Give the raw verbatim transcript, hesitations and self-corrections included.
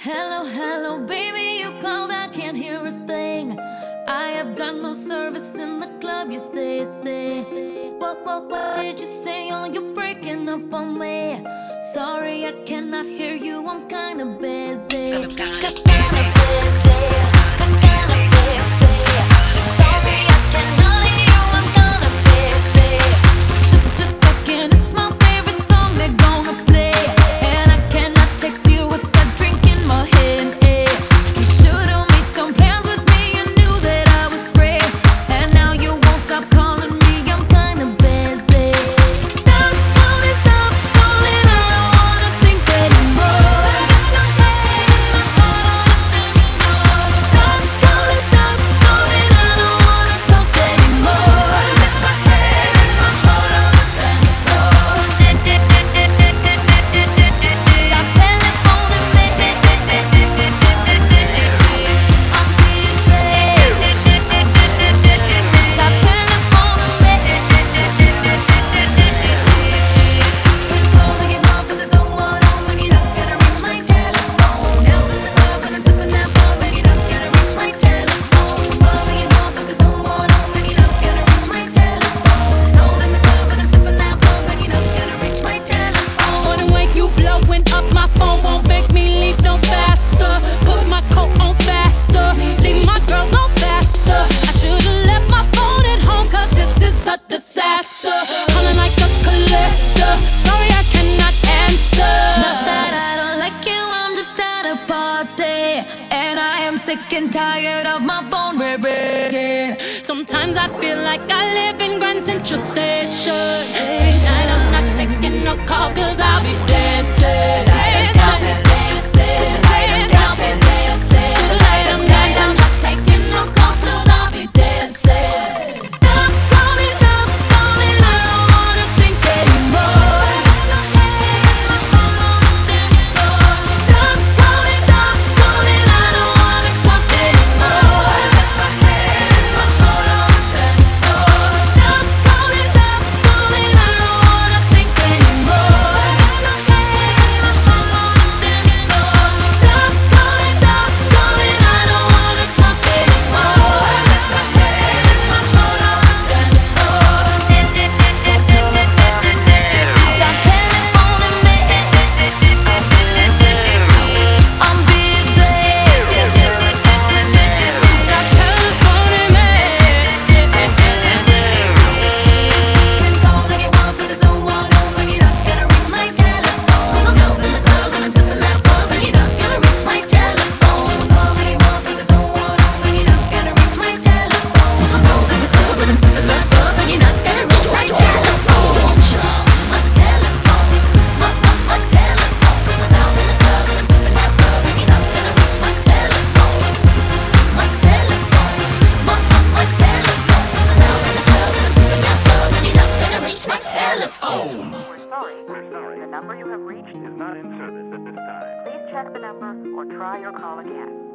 Hello, hello, baby, you called, I can't hear a thing. I have got no service in the club, you say, say. What, what, what did you say? Oh, you're breaking up on me. Sorry, I cannot hear you, I'm kinda busy. I'm kinda busy. Kinda busy. Sorry, I cannot hear you, I'm kinda busy. Just a second, it's my favorite song they're gonna play. And I cannot text you with a drink in my hand, eh. You should've made some plans with me, you knew that I was free. And now you won't stop calling me, I'm kinda busy. Stop calling, stop calling, I don't wanna think anymore. Stop calling, stop calling, I don't wanna talk anymore. Let my head and my heart on the dance floor. Stop telephoning me. I'm busy. Stop telephoning me. Been calling it off, but there's no one on. Ring it up, gotta reach my telephone. Now in the club and I'm sipping that ball. Ring it up, gotta reach my telephone. Calling it off, but there's no one on. Ring it up, gotta reach my telephone. Now in the club and I'm sipping that ball. Ring it up, gotta reach my telephone. On the way you blowing up my phone won't make me leave no faster. Put my coat on faster, leave my girls no faster. I should've left my phone at home, cause this is a disaster. Calling like a collector, sorry I cannot answer. Not that I don't like you, I'm just at a party. And I am sick and tired of my phone ringing. Sometimes I feel like I live in Grand Central Station. Tonight I'm not taking no calls, cause I'll be dancing. Dancing, dancing, dancing, dancing. Tonight I'm not taking no calls, cause I'll be dancing. Stop calling, stop calling, I don't wanna think anymore. Stop calling, stop calling, I don't wanna talk anymore. Let my head and my heart on the dance floor. Stop calling, stop calling, I don't wanna think anymore. Let my head and my heart on the dance floor. Stop calling, stop calling, I don't wanna talk anymore. Let my head and my heart on the dance floor. Stop telephoning me. I'm busy. Stop telephoning me. Can call like you want, but there's no one on. Ring it up, gotta reach my telephone. 'Cause I'm out in the club and I'm sipping that ball. Ring it up, gotta reach my telephone. Call like you want, but there's no one on. Ring it up, gotta reach my telephone. 'Cause I'm out in the club and I'm sipping that ball. Ring it up, gotta reach my telephone. My telephone, my my my telephone. 'Cause I'm out in the club and I'm sipping that ball. Ring it up, gotta reach my telephone. My telephone, my my my telephone. 'Cause I'm out in the club and I'm sipping that ball. Ring it up, gotta reach my telephone. We're sorry, we're sorry. The number you have reached is not in service at this time. Please check the number or try your call again.